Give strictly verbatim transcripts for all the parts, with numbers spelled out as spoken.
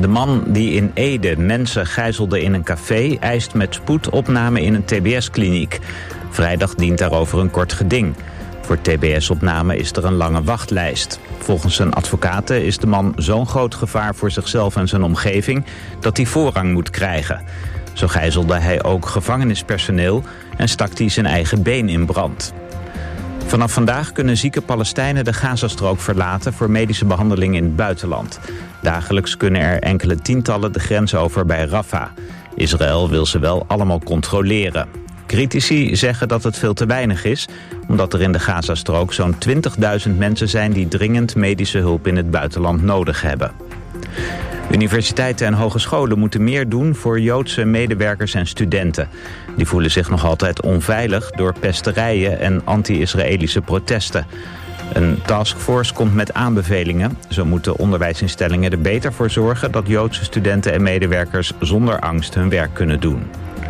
De man die in Ede mensen gijzelde in een café eist met spoed opname in een T B S-kliniek. Vrijdag dient daarover een kort geding. Voor T B S-opname is er een lange wachtlijst. Volgens zijn advocaten is de man zo'n groot gevaar voor zichzelf en zijn omgeving dat hij voorrang moet krijgen. Zo gijzelde hij ook gevangenispersoneel en stak hij zijn eigen been in brand. Vanaf vandaag kunnen zieke Palestijnen de Gazastrook verlaten voor medische behandeling in het buitenland. Dagelijks kunnen er enkele tientallen de grens over bij Rafah. Israël wil ze wel allemaal controleren. Critici zeggen dat het veel te weinig is, omdat er in de Gazastrook zo'n twintigduizend mensen zijn die dringend medische hulp in het buitenland nodig hebben. Universiteiten en hogescholen moeten meer doen voor Joodse medewerkers en studenten. Die voelen zich nog altijd onveilig door pesterijen en anti-Israëlische protesten. Een taskforce komt met aanbevelingen. Zo moeten onderwijsinstellingen er beter voor zorgen dat Joodse studenten en medewerkers zonder angst hun werk kunnen doen.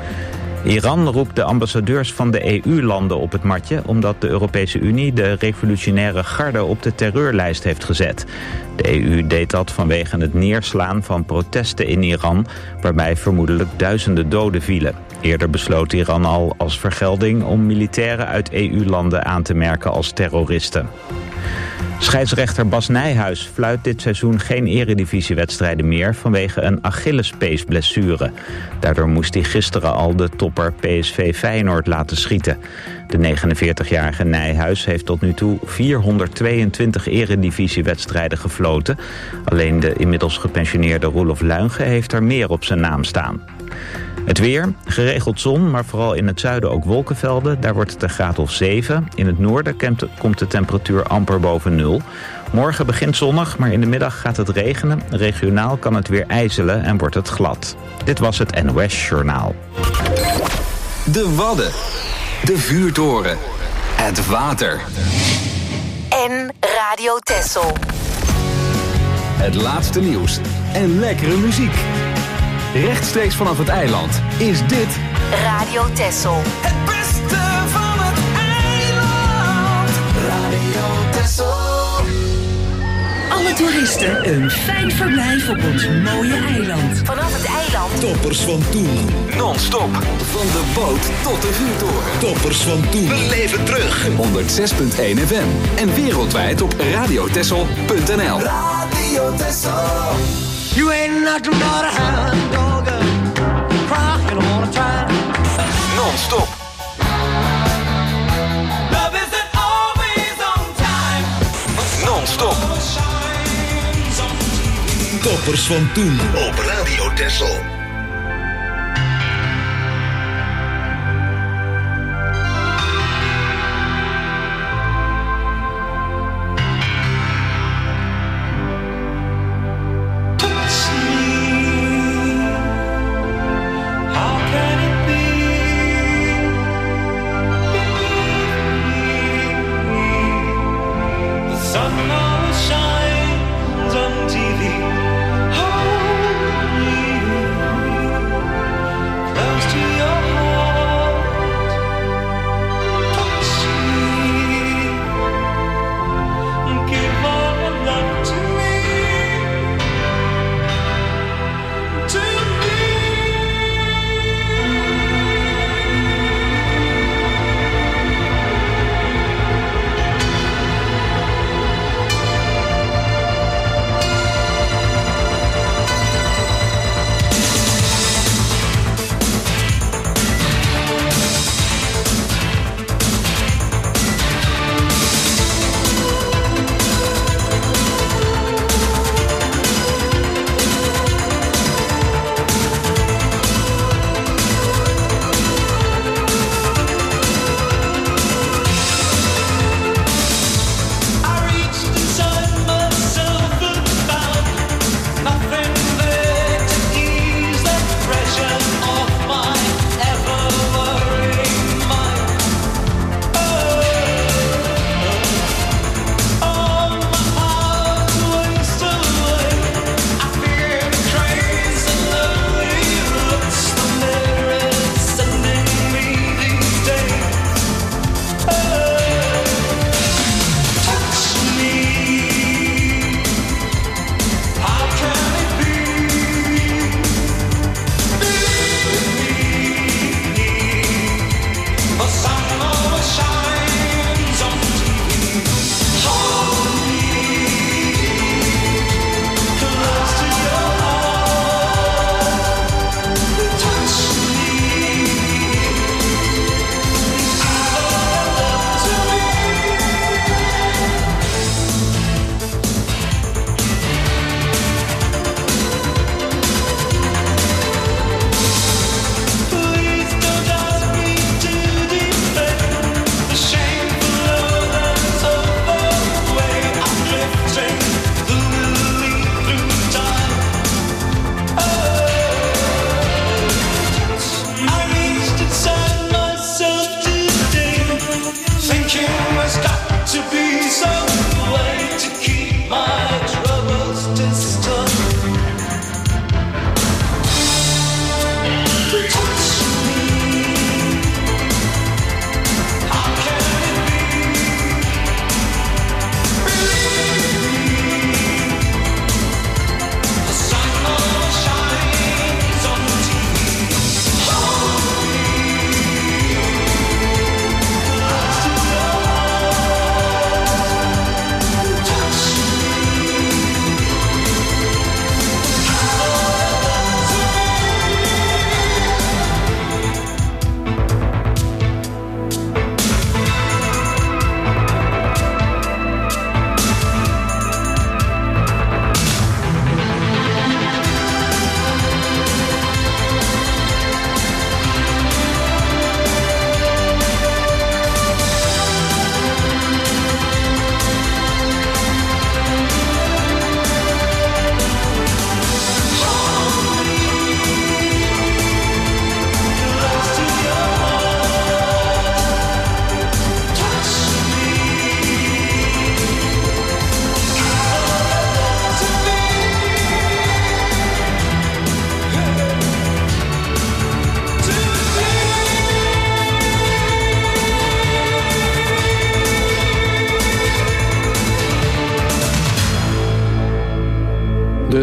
Iran roept de ambassadeurs van de E U-landen op het matje omdat de Europese Unie de revolutionaire garde op de terreurlijst heeft gezet. De E U deed dat vanwege het neerslaan van protesten in Iran, waarbij vermoedelijk duizenden doden vielen. Eerder besloot Iran al als vergelding om militairen uit E U-landen aan te merken als terroristen. Scheidsrechter Bas Nijhuis fluit dit seizoen geen eredivisiewedstrijden meer vanwege een Achillespeesblessure. Daardoor moest hij gisteren al de topper P S V Feyenoord laten schieten. De negenenveertigjarige Nijhuis heeft tot nu toe vierhonderdtweeëntwintig eredivisiewedstrijden gefloten. Alleen de inmiddels gepensioneerde Roelof Luijgen heeft er meer op zijn naam staan. Het weer, geregeld zon, maar vooral in het zuiden ook wolkenvelden. Daar wordt het een graad of zeven. In het noorden komt de temperatuur amper boven nul. Morgen begint zonnig, maar in de middag gaat het regenen. Regionaal kan het weer ijzelen en wordt het glad. Dit was het N O S Journaal. De Wadden. De vuurtoren. Het water. En Radio Texel. Het laatste nieuws en lekkere muziek. Rechtstreeks vanaf het eiland is dit Radio Texel. Het beste van het eiland. Radio Texel. Alle toeristen een fijn verblijf op ons mooie eiland. Vanaf het eiland. Toppers van toen. non-stop. Van de boot tot de vuurtoren. Toppers van toen. We leven terug. honderdzes punt één F M. En wereldwijd op radiotessel punt n l. Radio Texel. You ain't nothing but a hound dog, crying all the time. Non-stop. Love isn't always on time. Non-stop. Toppers van toen op Radio Texel. Shines on T V. Oh,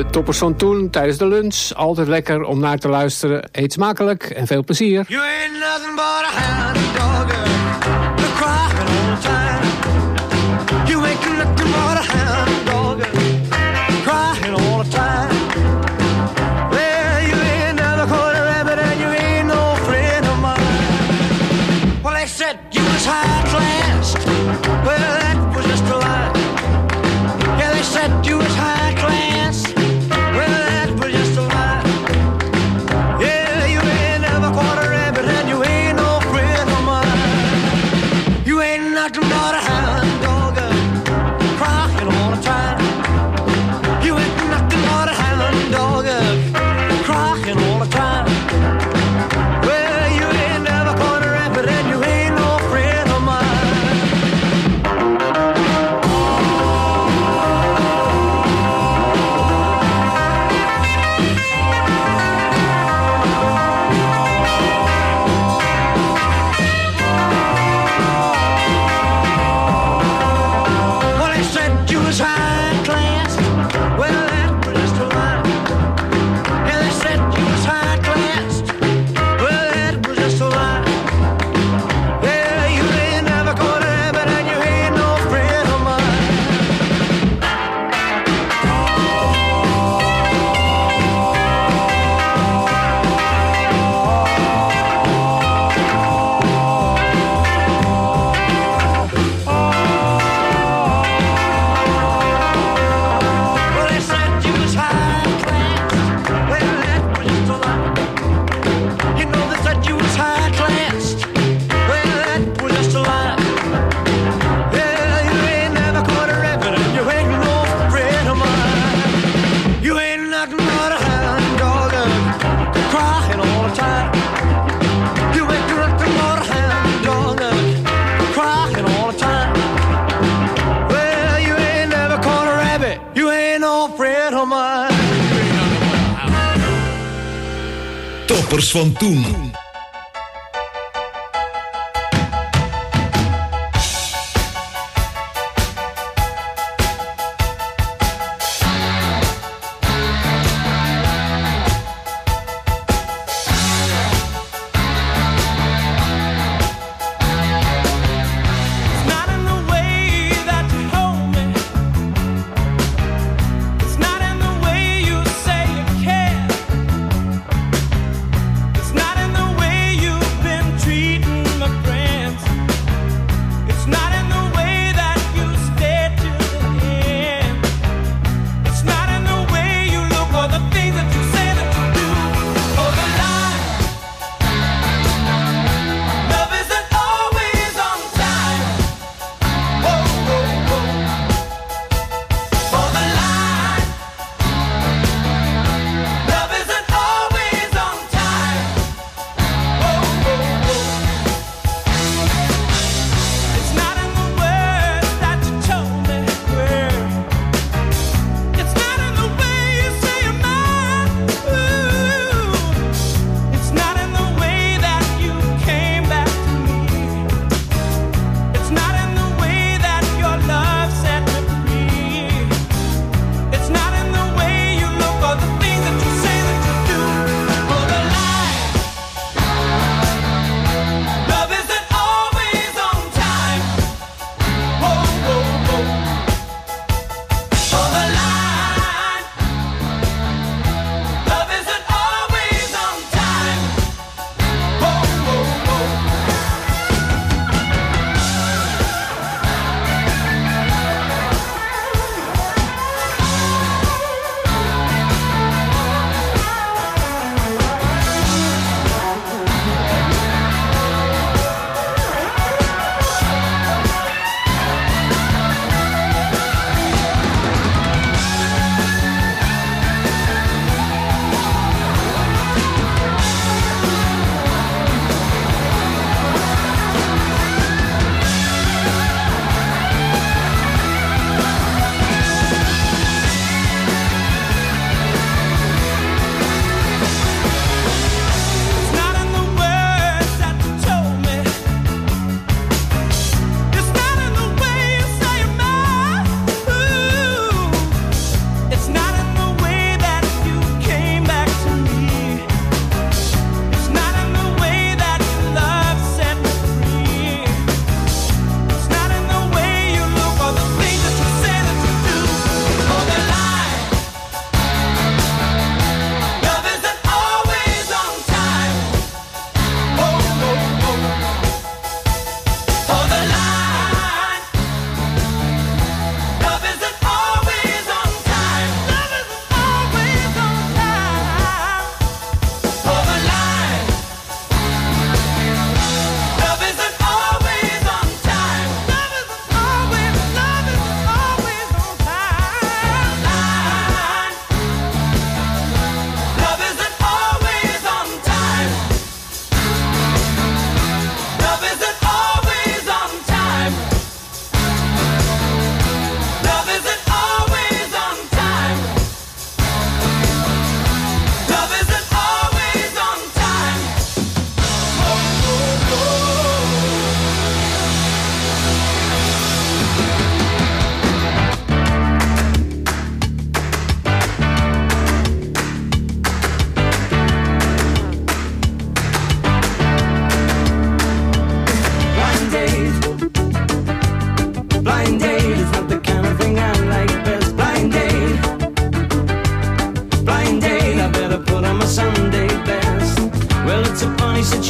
Toppers van toen, tijdens de lunch. Altijd lekker om naar te luisteren. Eet smakelijk en veel plezier. You ain't nothing but a hound dog, you're crying all the time. You ain't nothing but a hound dog, crying all the time. Well, you ain't never caught a rabbit and you ain't no friend of mine. Well, they said you was high class. Well, that was just a lie. Yeah, they said you was high class. Well, that was just a lie. Yeah, you ain't never caught a rabbit and you ain't no friend of mine. You ain't nothing but a hound dog, crying all the time. You ain't nothing but a hound dog, crying all the time. Well, you ain't never caught a rabbit and you ain't no friend of mine. Well, they said you was high class. Well, that was just a lie. Yeah, they said you was high class. Well, that was just a lie. Yeah, you ain't never caught a rabbit and you ain't no friend of mine. Well, they said you was high class. Well, that was just a lie. You know they said you was high class. Well, that was just a lie. Yeah, you ain't never caught a rabbit and you ain't no friend of mine. You ain't nothing but a hound dog, crying all the time. You ain't nothing but a hound dog, crying all the time. Well, you ain't never caught a rabbit. You ain't no friend of mine. Toppers van toen. It's not in the way that you hold me. It's not in the way you say you care. It's not in the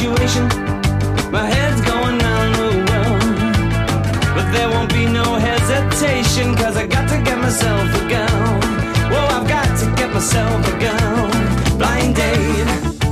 situation. My head's going round the world, but there won't be no hesitation, cause I got to get myself a girl. Whoa, I've got to get myself a girl. Blind date,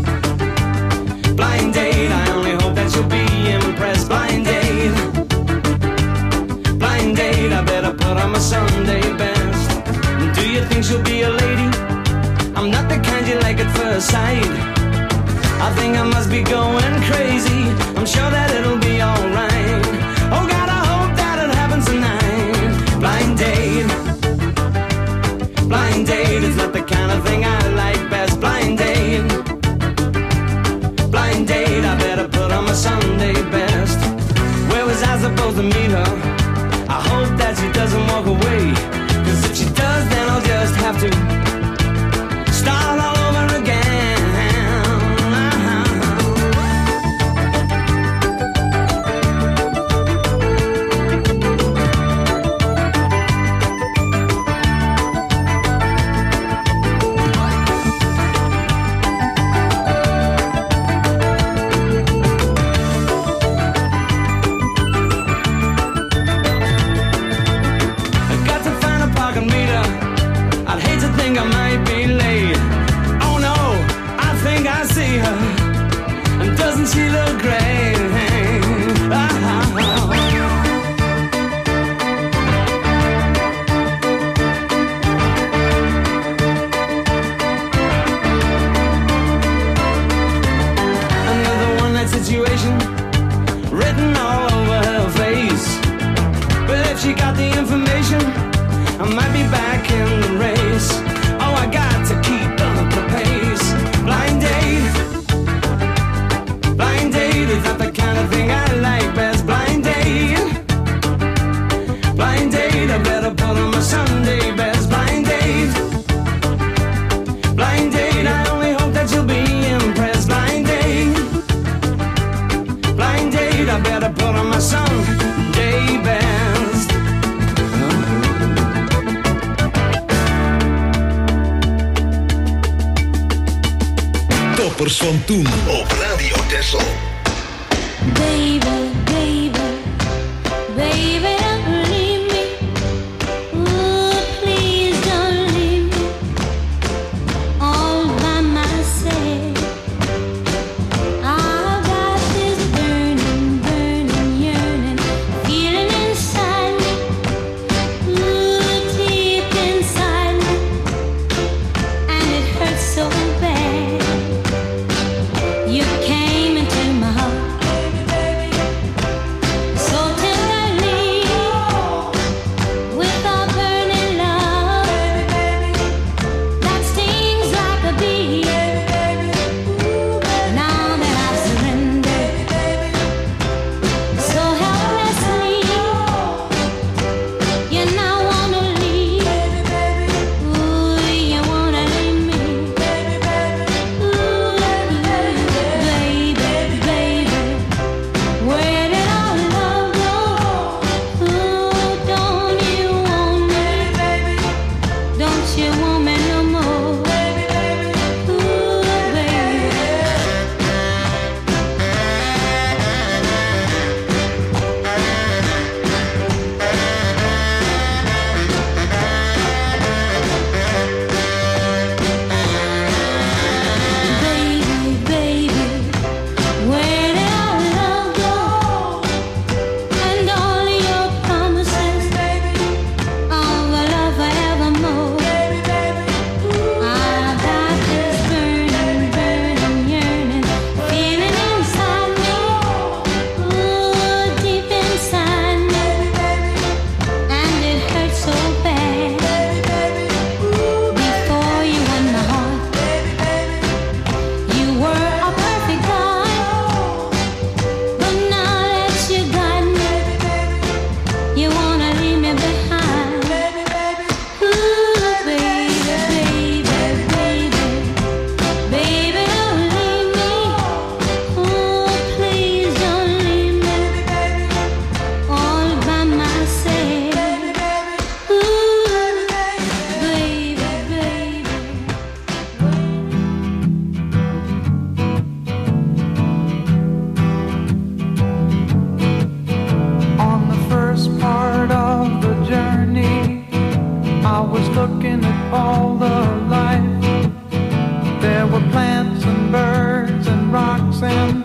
blind date, I only hope that you'll be impressed. Blind date, blind date, I better put on my Sunday best. Do you think she'll be a lady? I'm not the kind you like at first sight. I think I must be going crazy. I'm sure that it'll be alright. Oh God, I hope that it happens tonight. Blind date, blind date, it's not the kind of thing I like best. Blind date, blind date, I better put on my Sunday best. Where was I supposed to meet her? I hope that she doesn't walk away, cause if she does, then I'll just have to start all over again. I might be late. Oh no, I think I see her. And doesn't she look great? Ah. Another one night situation written all over her face. But if she got the information, I might be back in the race. Oh, I got to keep up the pace. Blind date, blind date, is not the kind of thing I like best. Blind date, blind date, I better put on my Sunday best. Blind date, blind date, I only hope that you'll be impressed. Blind date, blind date, I better put on my Sunday best. Toppers van toen op Radio Texel. Baby, baby, baby, don't leave me. Ooh, please don't leave me all by myself. I've got this burning, burning, yearning feeling inside me. Ooh, deep inside me, and it hurts so bad. You came into my heart,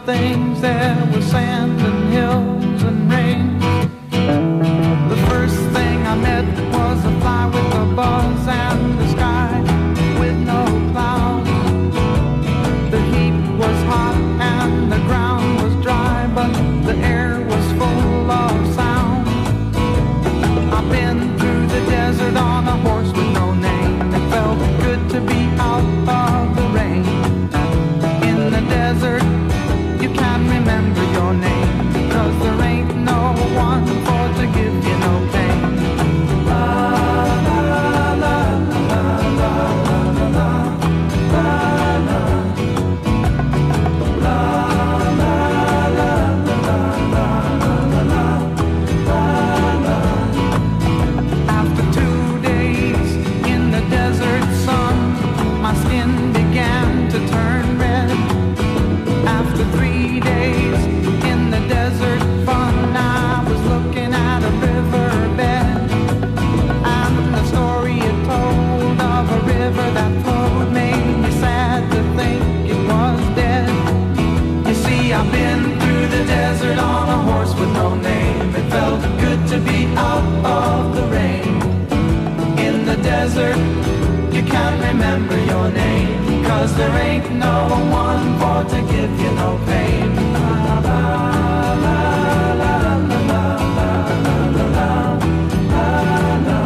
things, there was sand and hills and rain. The first thing I met was a fly with a buzz and the sky with no clouds. The heat was hot and the ground was dry, but the air was full of sound. I've been through the desert on a horse with no name. It felt good to be out of the rain. In the desert, you can't remember your name, because there ain't no one for to give you no pain. La la la la la la la la la la la. After two days in the desert sun, my skin began to turn red. After three days in the desert fun, I was looking at a riverbed, and the story it told of a river that flowed made me sad to think it was dead. You see, I've been through the desert on a horse with no name. It felt good to be out of the rain. In the desert, you can't remember your name, 'cause there ain't no one for to give you no pain. La la la la la la la la la la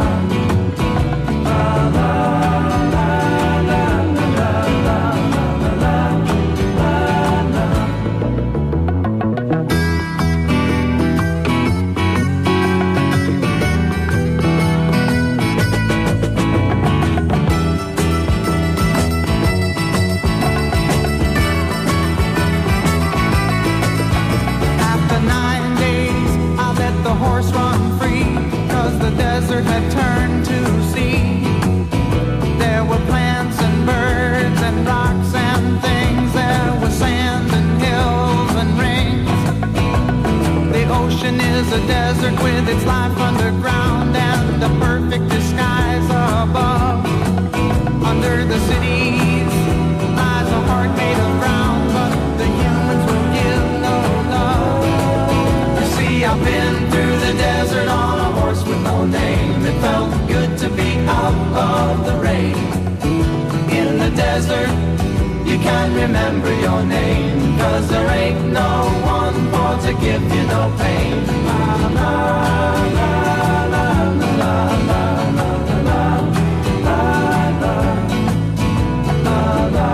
horse run free, 'cause the desert had turned to sea. There were plants and birds and rocks and things. There was sand and hills and rings. The ocean is a desert with its life underground and a perfect disguise above. Under the cities lies a heart made of brown, but the humans will give no love. You see, I've been through the desert on a horse with no name. It felt good to be out of the rain. In the desert, you can't remember your name, 'cause there ain't no one for to give you no pain. La la la la la la la la la la la la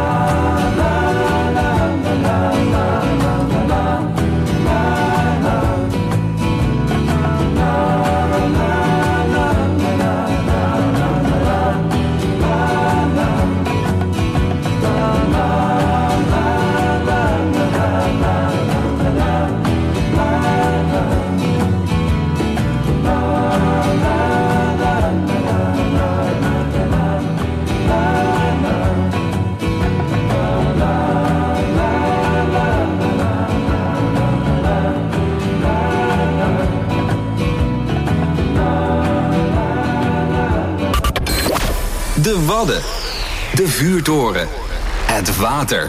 De Wadden. De Vuurtoren. Het water.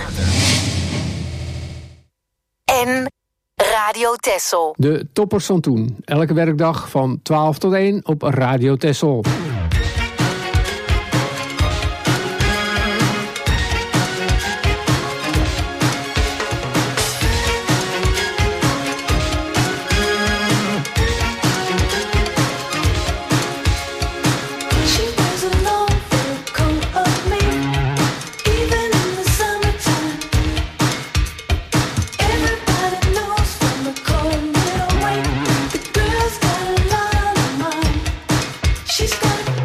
En Radio Texel. De toppers van toen. Elke werkdag van twaalf tot één op Radio Texel. She's got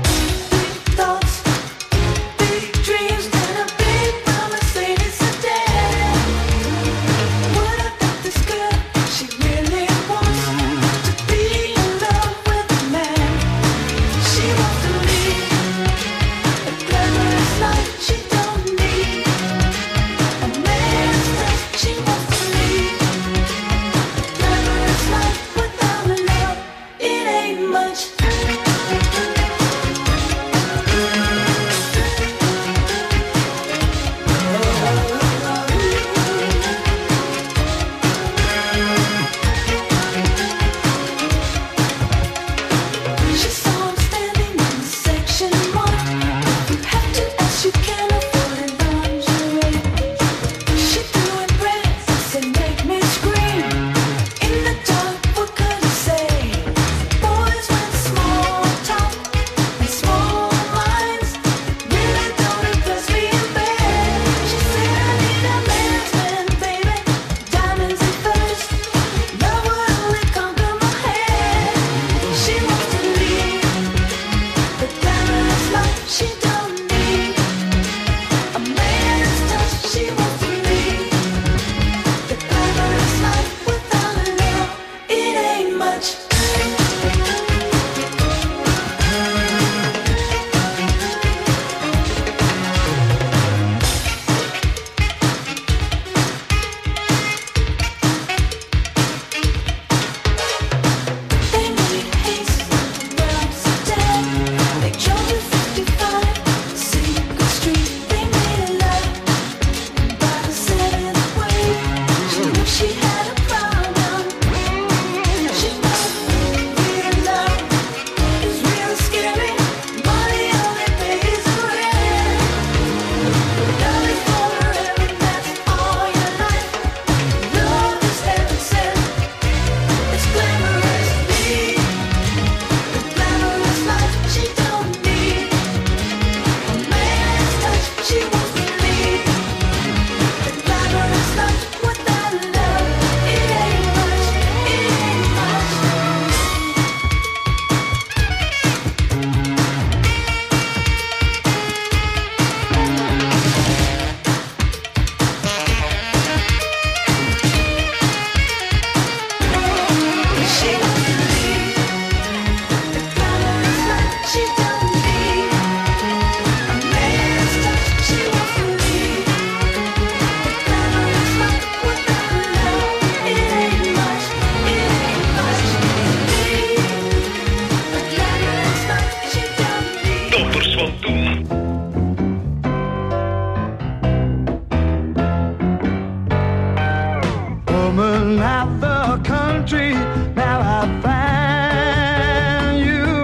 roaming out the country, now I find you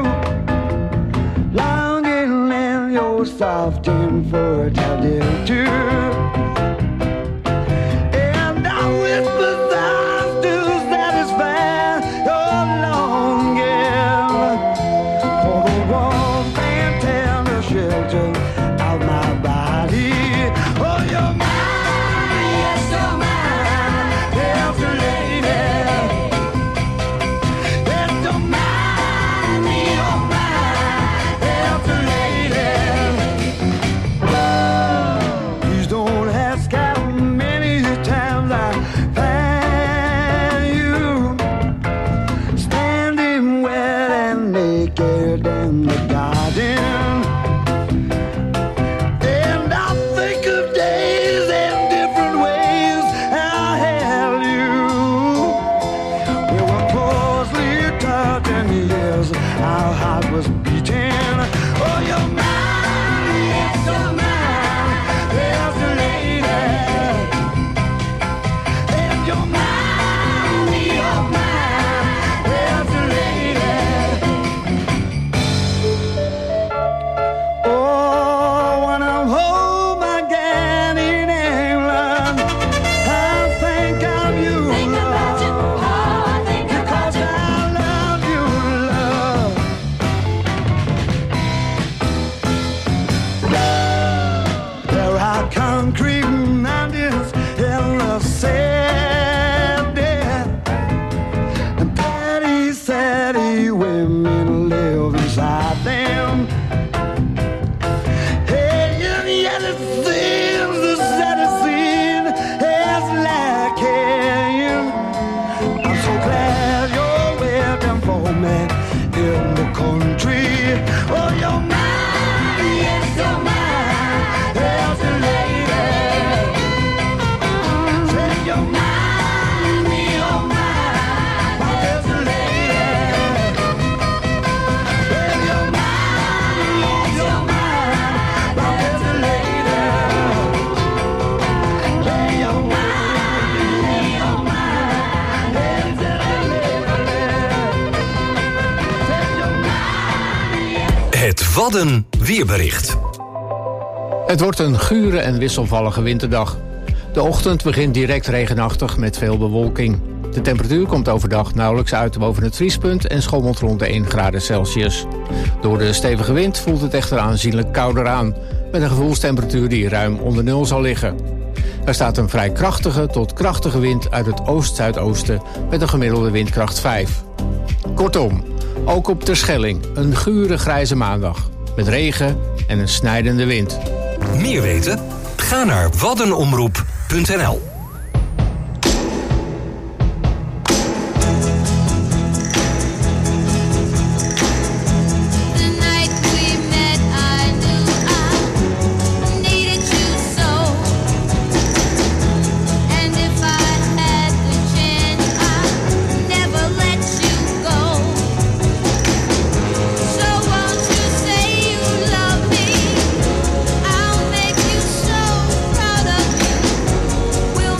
longing in your soft and fertile too. And I whisper thoughts to satisfy your longing for the warmth and tender shelter of my body. Oh, you're mine, yes, you're mine, yes, lady. Yes, you're mine, you're mine, yes, lady. Please don't ask how many times I find you standing wet and naked in the garden. And I think of days and different ways I held you. We were closely touching, yes, our heart was beating. Oh, you're mine, yes, you're mine, yes, lady. And you're mine, you're mine, yes, lady. Oh, when I'm home again in England, I think of you, love, because I love you, love. There are concrete mountains in the sand, and petty, saddy women live inside them. Hey, and yet it seems the saddest scene is lacking. I'm so glad you're waiting for me in the country. Oh, you're mine, yes, you're mine, yes, lady. Say you're mine, you're mine, yes, lady. Say you're mine, yes, you're mine, yes, lady. Say you're mine, you're mine, yes, lady. Het Wadden weerbericht. Het wordt een gure en wisselvallige winterdag. De ochtend begint direct regenachtig met veel bewolking. De temperatuur komt overdag nauwelijks uit boven het vriespunt en schommelt rond de één graden Celsius. Door de stevige wind voelt het echter aanzienlijk kouder aan, met een gevoelstemperatuur die ruim onder nul zal liggen. Er staat een vrij krachtige tot krachtige wind uit het oost-zuidoosten met een gemiddelde windkracht vijf. Kortom, ook op Terschelling een gure grijze maandag, met regen en een snijdende wind. Meer weten? Ga naar waddenomroep punt n l. The night we met, I knew I needed you so. And if I had the chance, I'd never let you go. So won't you say you love me? I'll make you so proud of you. We'll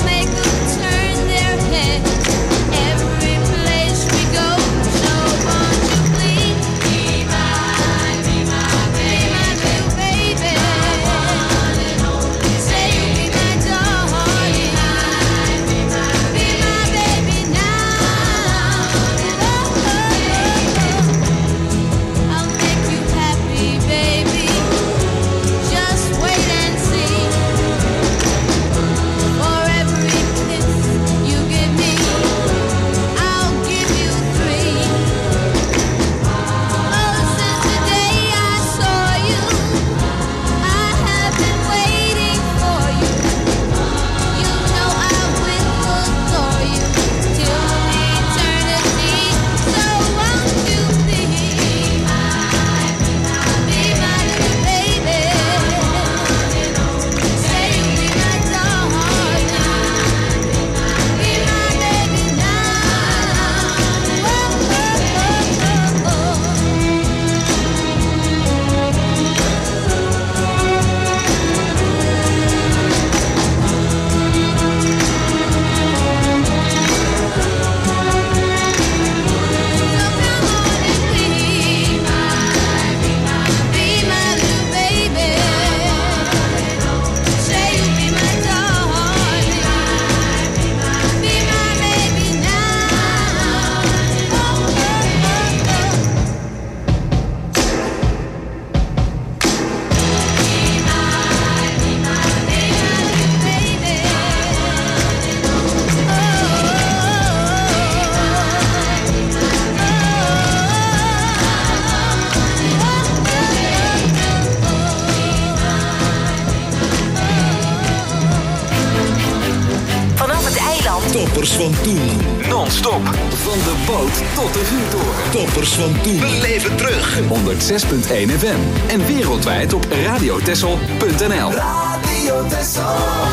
Toppers van toen. Non-stop. Van de boot tot de vuurtoren. Toppers van toen. Beleef het terug. honderdzes komma één F M. En wereldwijd op radiotessel punt n l. Radio Tessel.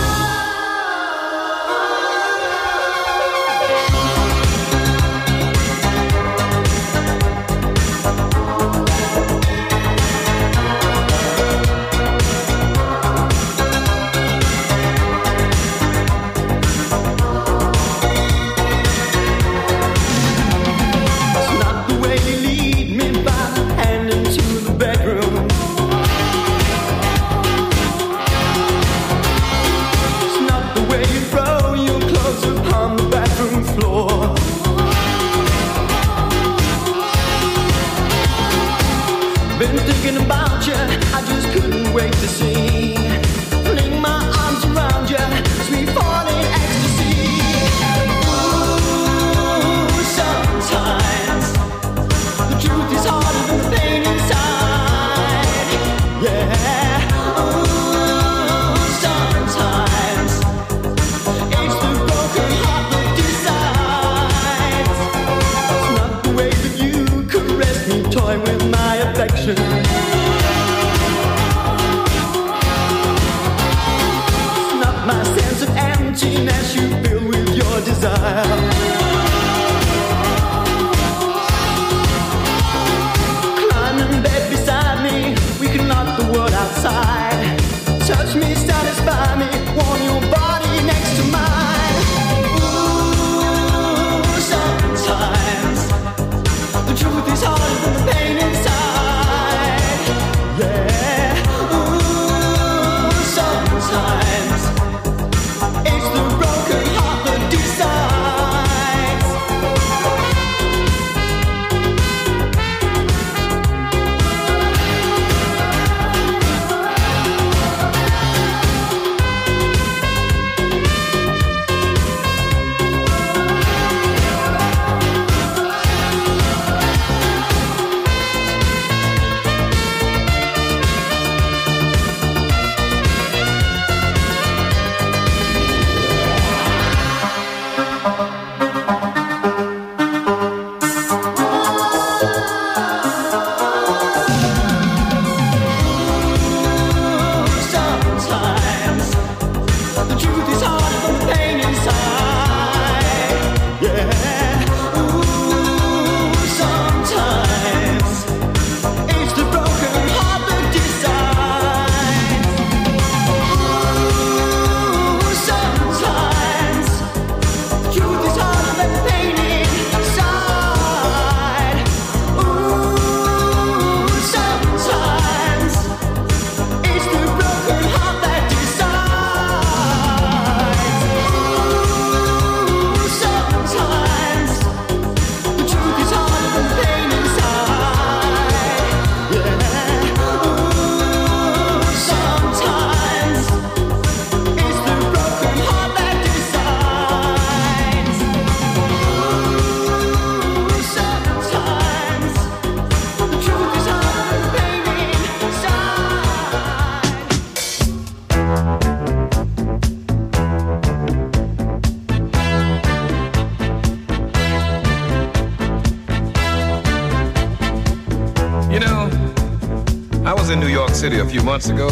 City a few months ago,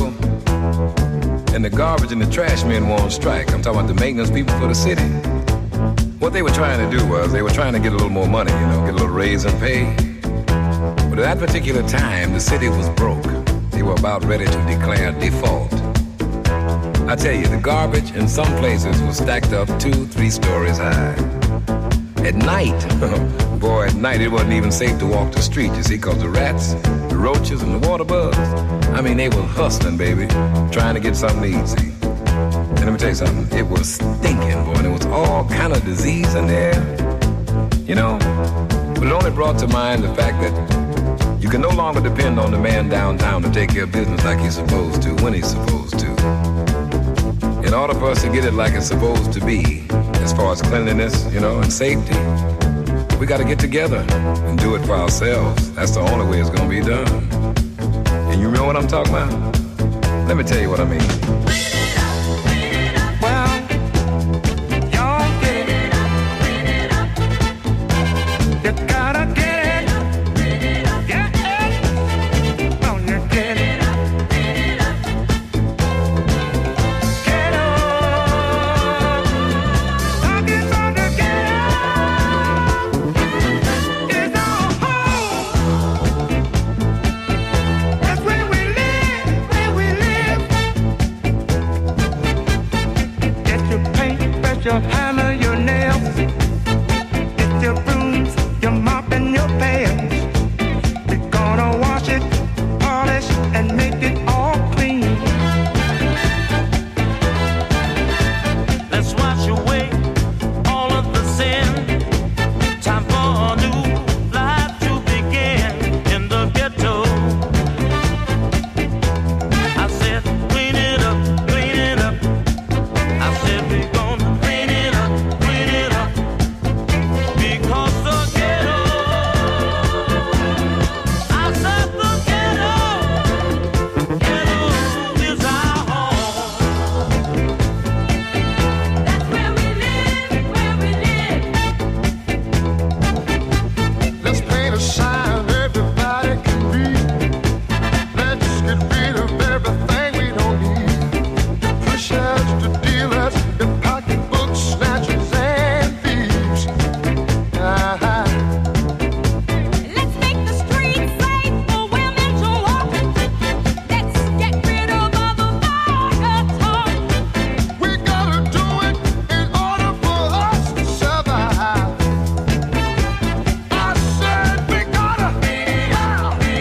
and the garbage and the trash men were on strike. I'm talking about the maintenance people for the city. What they were trying to do was they were trying to get a little more money, you know, get a little raise in pay. But at that particular time, the city was broke. They were about ready to declare default. I tell you, the garbage in some places was stacked up two, three stories high. At night, boy, at night it wasn't even safe to walk the street, you see, because the rats, the roaches, and the water bugs, I mean, they were hustling, baby, trying to get something to eat, see. And let me tell you something, it was stinking, boy, and there was all kind of disease in there, you know. But it only brought to mind the fact that you can no longer depend on the man downtown to take care of business like he's supposed to, when he's supposed to. In order for us to get it like it's supposed to be, as far as cleanliness, you know, and safety, we got to get together and do it for ourselves. That's the only way it's going to be done. And you know what I'm talking about? Let me tell you what I mean. Well, y'all get it. your hammer, your nails, it's your brooms, your mop and your pails. You're gonna wash it, polish, and make it all clean. Let's wash away all of the sin. Time for a new life to begin in the ghetto. I said, clean it up, clean it up. I said, we're gonna clean it up, clean it up. Because the ghetto, I said the ghetto, ghetto is our home. That's where we live, where we live. Let's paint a sign everybody can read. Let's get rid of everything we don't need. The pushers, the dealers, the pocketbook snatchers and thieves. Ah-ha. Let's make the streets safe for women to walk. Let's get rid of all the vulgar talk. We gotta do it in order for us to survive. I said we gotta do it. We, we got to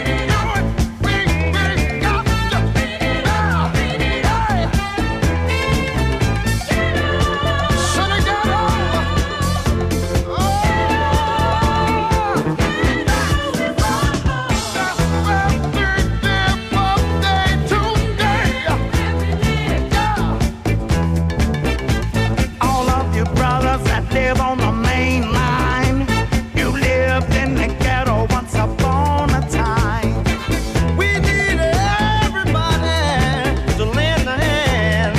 now. Hey. Senegal. Oh. All of you brothers that live on the main line, you lived in the ghetto once upon a time. We need everybody to lend a hand.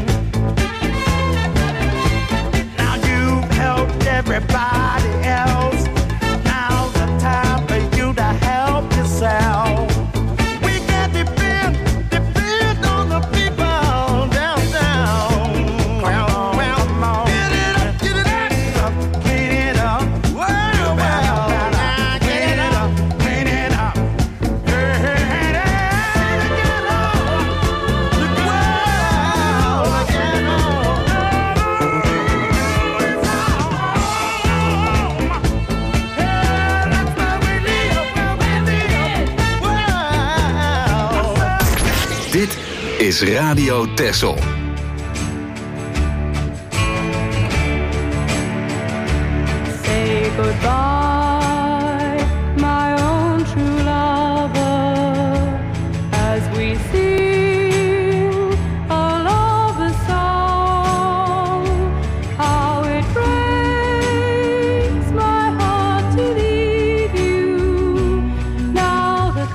Now you've helped everybody else. Now's the time for you to help yourself. We can depend, depend on the people downtown. Well, well, come on. Get it up, get it up, clean it up. Well, well, now get it up, clean it up. Hey, hey, hey, hey, get on. The world, get on. It's our home. Yeah, that's where we live, where we live. Well. Dit is Radio Texel. Say goodbye, my own true lover, as we sing a love song. How it breaks my heart to leave you. Now the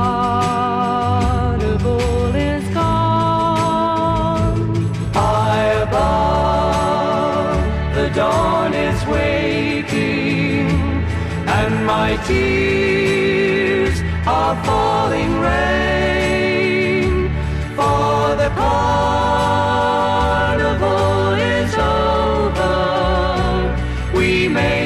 carnival is gone. High above, the dawn is waking, and my tears are falling rain. For the carnival is over, we may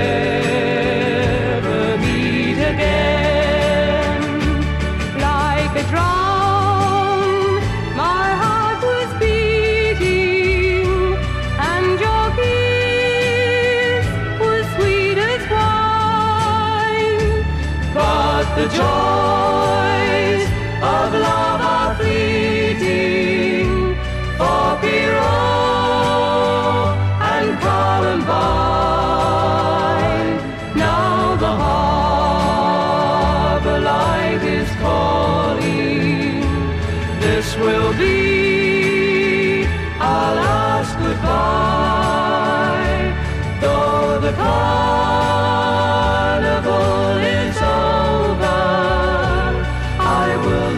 never meet again. Like a drum, my heart was beating, and your kiss was sweet as wine. But the joys of love are fleeting, for Pierrot and Columbine. Now the harbor light is calling. This will be our last goodbye. Though the carnival is over, I will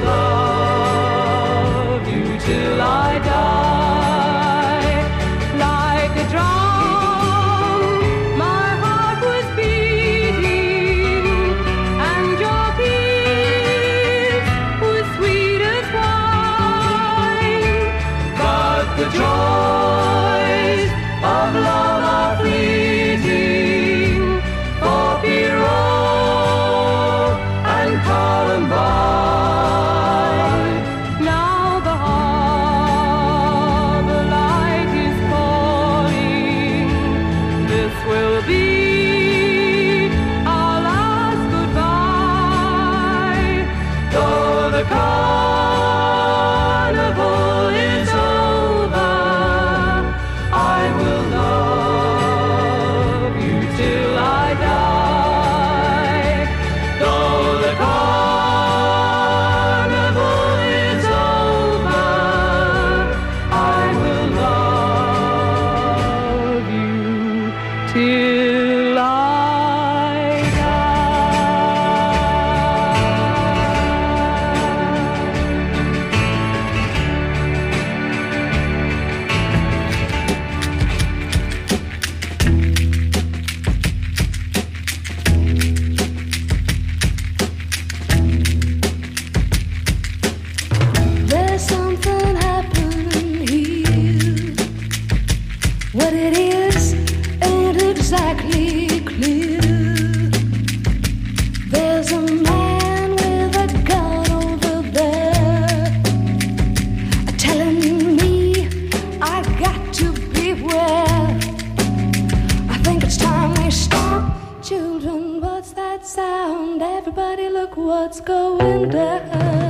love you till I die. Like a drum, my heart was beating, and your kiss was sweet as wine. What it is ain't exactly clear. There's a man with a gun over there telling me I got to beware. I think it's time we stop. Children, what's that sound? Everybody look what's going down.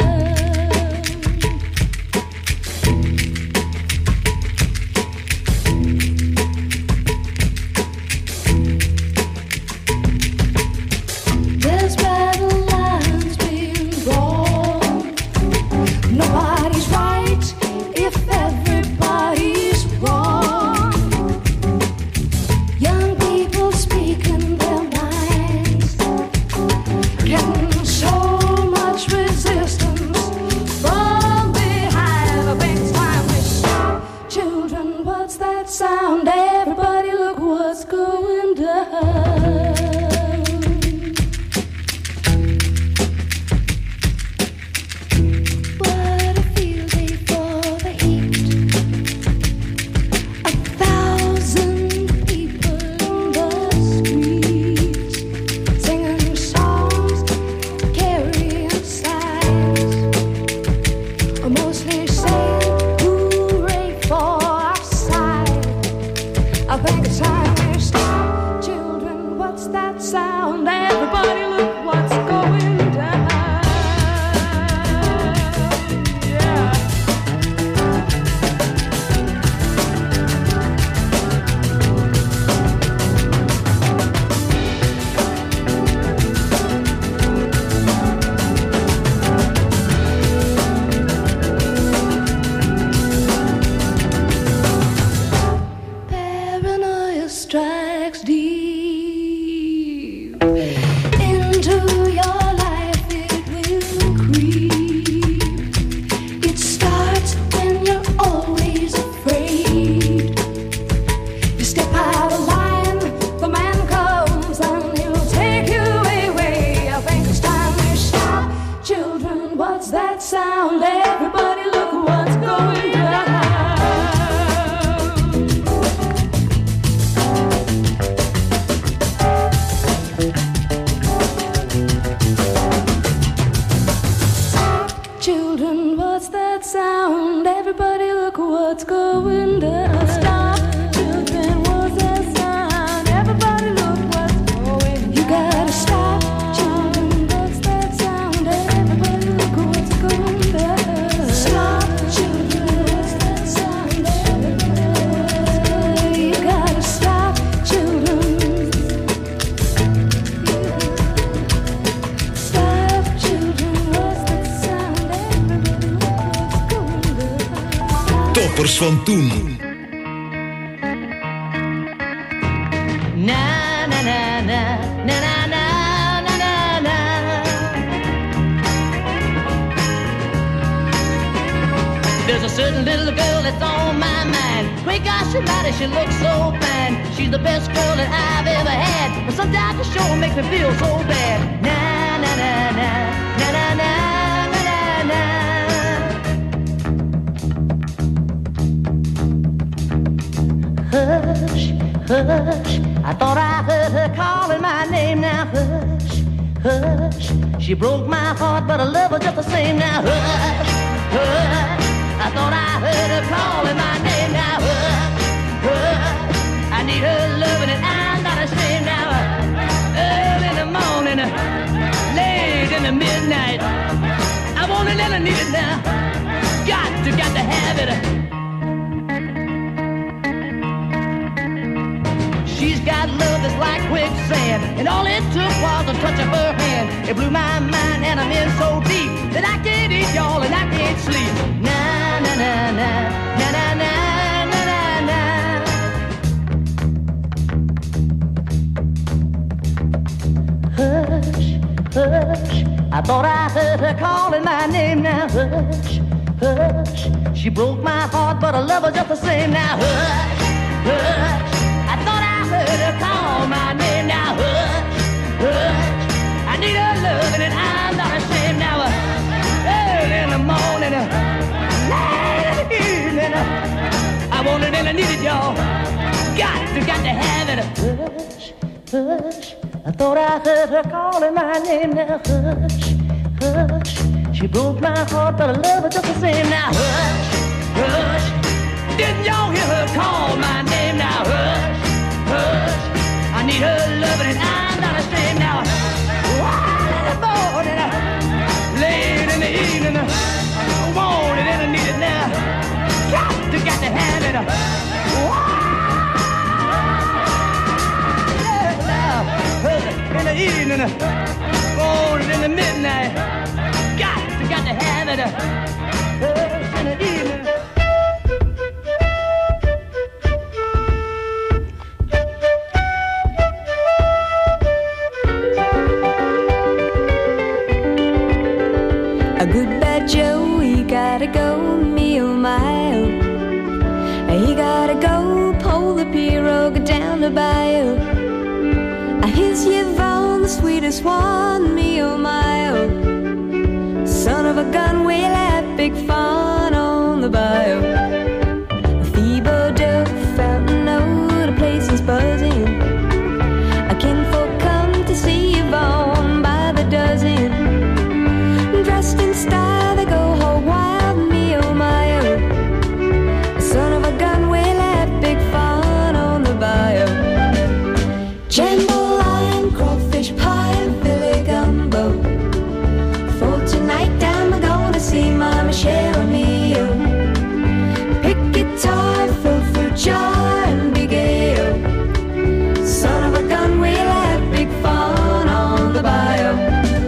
Toppers van toen. Na na na na na na na na na. There's a certain little girl that's on my mind. Great gosh, almighty, she looks so fine. She's the best girl that I've ever had. But sometimes the show makes me feel so bad. Na na na na na na na na na. Hush, hush, I thought I heard her calling my name. Now hush, hush, she broke my heart, but I love her just the same. Now hush, hush, I thought I heard her calling my name. Now hush, hush, I need her loving and I'm not ashamed. Now early in the morning, late in the midnight, I want it and I need it now. Got to, got to have it. She's got love that's like quicksand, and all it took was a touch of her hand. It blew my mind and I'm in so deep that I can't eat, y'all, and I can't sleep. Na na na na na na na na na na. Hush, hush, I thought I heard her calling my name. Now hush, hush, she broke my heart, but I love her just the same. Now hush, hush, I thought I heard her call my name. Now hush, hush, I need her loving and I'm not ashamed. Now uh, early in the morning, uh, late in the evening, uh, I want it and I need it, y'all. hand and hush, hush. I thought I heard her calling my name. Now hush, hush. She broke my heart, but I love her just the same. Now hush, hush. Didn't y'all hear her call my name? Now hush, hush. I need her loving and I'm not ashamed. Now while in the morning, late in the evening, I want it and I need it now. Got to, got to have it. In the evening, morning, in the midnight, got to, got to have it. In the evening. A good bad Joe, he gotta go, me oh my oh. He gotta go, pull the pirogue down the bayou. Here's Yvonne, the sweetest one, me oh my oh. Son of a gun, we'll have big fun on the bayou. Thibodeau, Fountain Road, the place is buzzing. A kinfolk come to see Yvonne by the dozen. Dressed in style, they go whole wild, me oh my oh. Son of a gun, we'll have big fun on the bayou. Jambalaya, crawfish pie, and Philly gumbo. For tonight, I'm gonna see my Michelle O'Neill. Pick guitar, fill fruit jar, and big ale. Son of a gun, we'll have big fun on the bayou.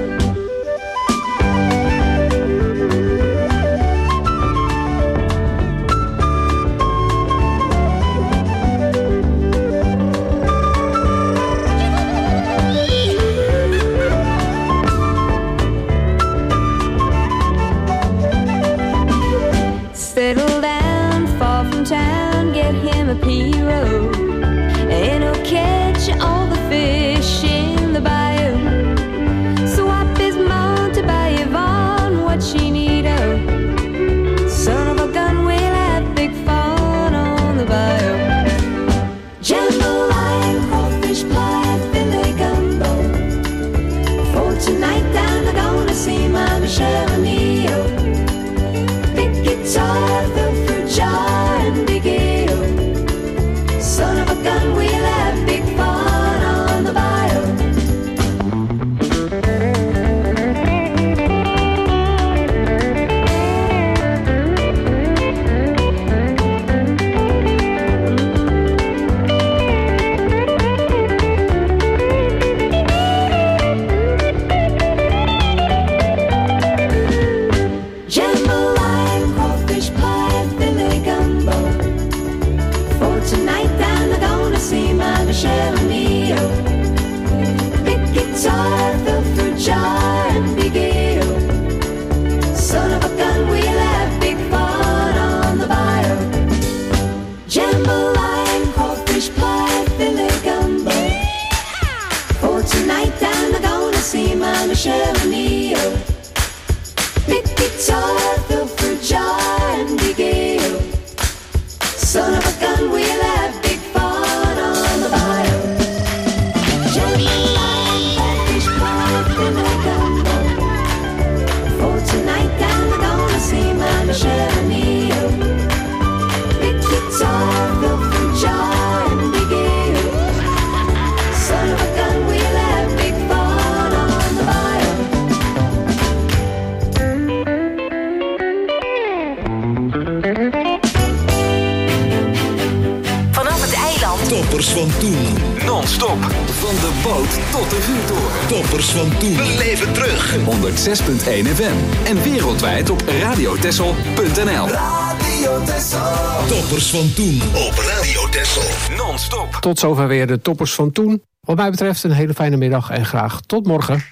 Settle down, far from town, get him a pirogue. And he'll catch all the fish in the bayou. Swap his mount to buy Yvonne what she need, oh. Son of a gun, we'll have big fun on the bayou. Jambalaya, crawfish pie, Philly gumbo. For tonight, I'm gonna see my Michelle O'Neill. Guitar, the fruit jar, and big ale. Son of a gun, we'll have big fun on the bayou. Jambalaya, crawfish pie, Philly gumbo. For tonight, I'm gonna see my Michelle O'Neill. Big guitar, the fruit jar, and big ale. Son of a gun, we'll have big fun on the bayou. Jambalaya, crawfish pie, Philly gumbo. For tonight, I'm gonna see my Michelle O'Neill. Big guitar, the fruit jar, and big ale. Son of a gun, we'll have big fun on the bayou. Jambalaya, crawfish pie, Philly gumbo. For tonight, I'm gonna see my Michelle O'Neill. Big guitar, the fruit jar, and big ale. Son of a gun, we'll have big fun on the bayou. Vanaf het eiland. Toppers van toen. Non-stop. Van de boot tot de vuurtoren. Toppers van toen. We leven terug. honderdzes punt één F M. En wereldwijd op radiotessel punt n l. Radio Texel. Toppers van toen. Op Radio Texel. Non-stop. Tot zover weer de toppers van toen. Wat mij betreft een hele fijne middag en graag tot morgen.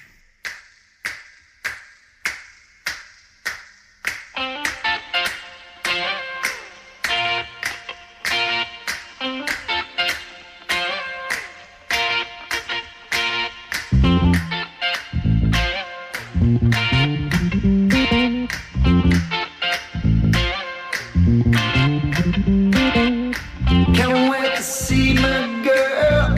Can't wait to see my girl.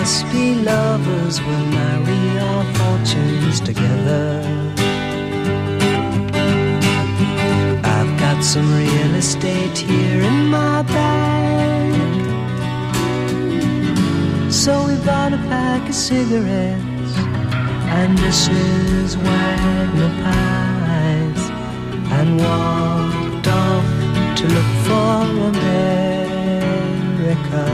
must be lovers will marry our fortunes together. I've got some real estate here in my bag, so we bought a pack of cigarettes and Missus Wagner pies and walked off to look for America.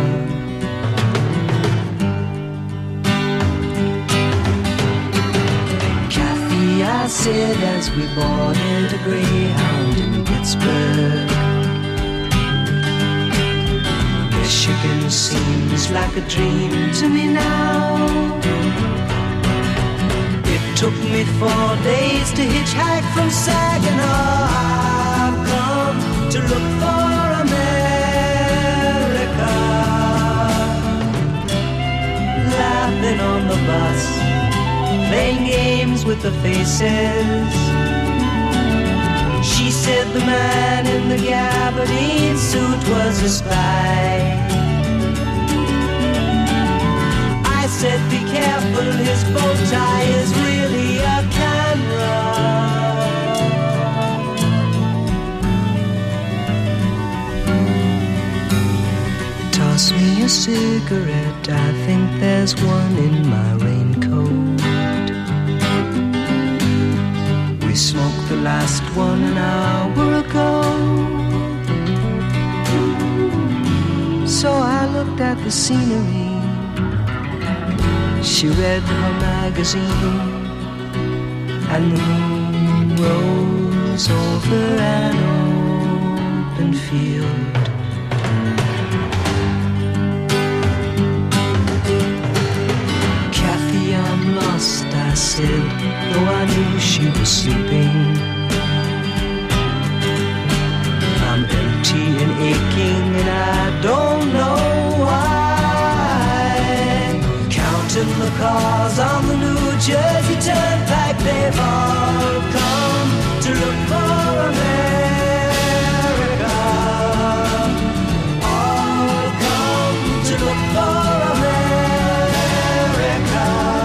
Kathy, I said as we boarded a Greyhound in Pittsburgh, Michigan seems like a dream to me now. It took me four days to hitchhike from Saginaw. I've come to look for America. Laughing on the bus, playing games with the faces. She said the man in the gabardine suit was a spy. I said be careful, his bow tie is really a camera. Toss me a cigarette, I think there's one in my raincoat. We smoked the last one an hour ago. So I looked at the scenery. She read her magazine, and the moon rose over an open field. Kathy, I'm lost, I said, though I knew she was sleeping. I'm empty and aching, and I don't know why. Counting the cars on the New Jersey Turnpike, they've all come to look for America. All come to look for America.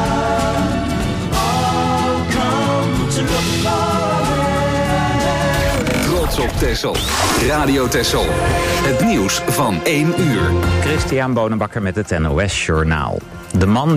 All come to look for America. Trots op Texel. Radio Texel. Het nieuws van één uur. Christian Bonenbakker met het N O S Journaal. De man